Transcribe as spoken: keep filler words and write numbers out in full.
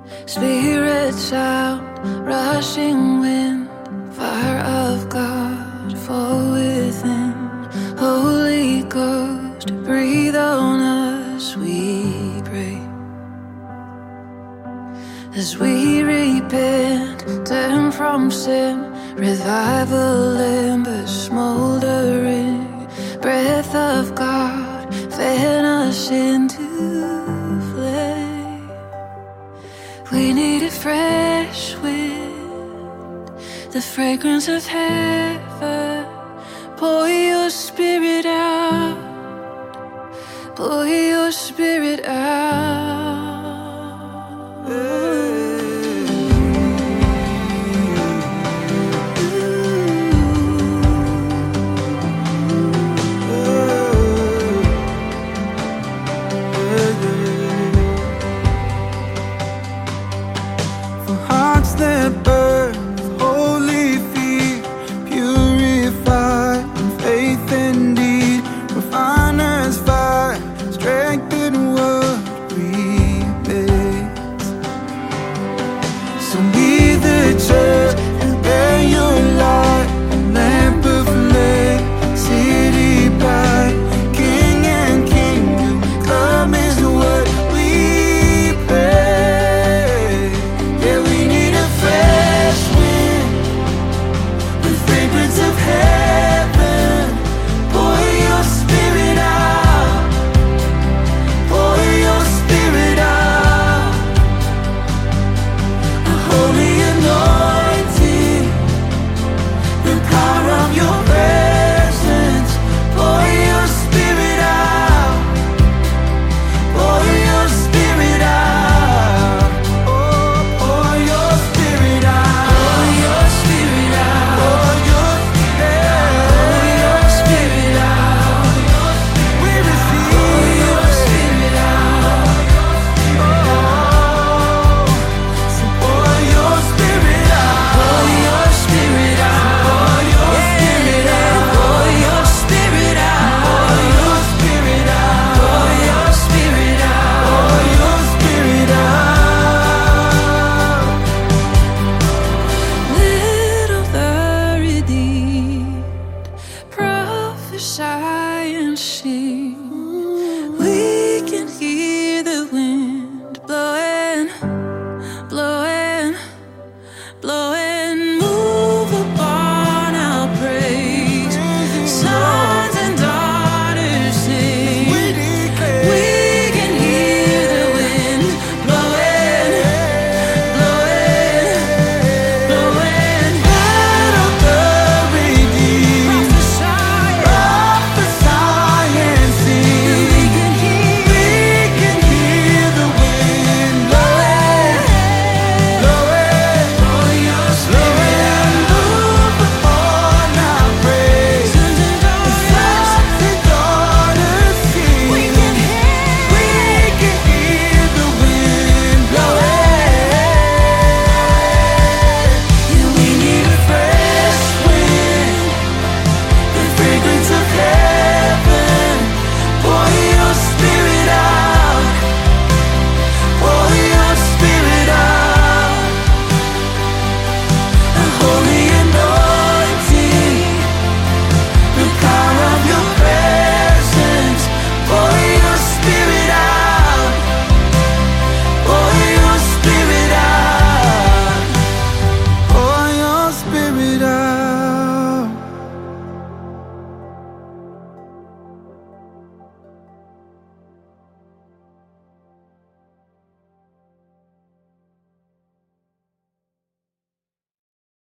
Spirits out, rushing wind, fire of God, fall within. Holy Ghost, breathe on us, we pray. As we repent, turn from sin, revival embers smoldering. Breath of God, fan us into flame. We need a fresh wind, the fragrance of heaven. Pour your spirit out, pour your spirit out. For hearts that burn